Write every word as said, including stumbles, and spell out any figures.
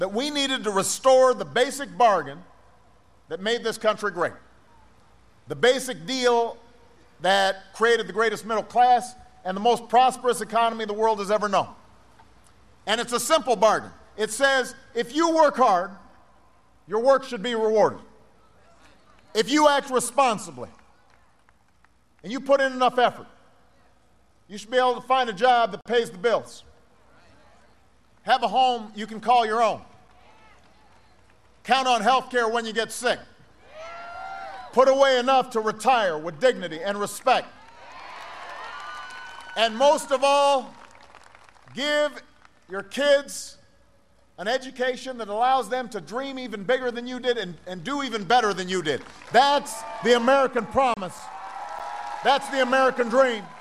that we needed to restore the basic bargain that made this country great. The basic deal that created the greatest middle class and the most prosperous economy the world has ever known. And it's a simple bargain. It says, if you work hard, your work should be rewarded. If you act responsibly and you put in enough effort, you should be able to find a job that pays the bills. Have a home you can call your own. Count on health care when you get sick. Put away enough to retire with dignity and respect. And most of all, give your kids an education that allows them to dream even bigger than you did and, and do even better than you did. That's the American promise. That's the American dream.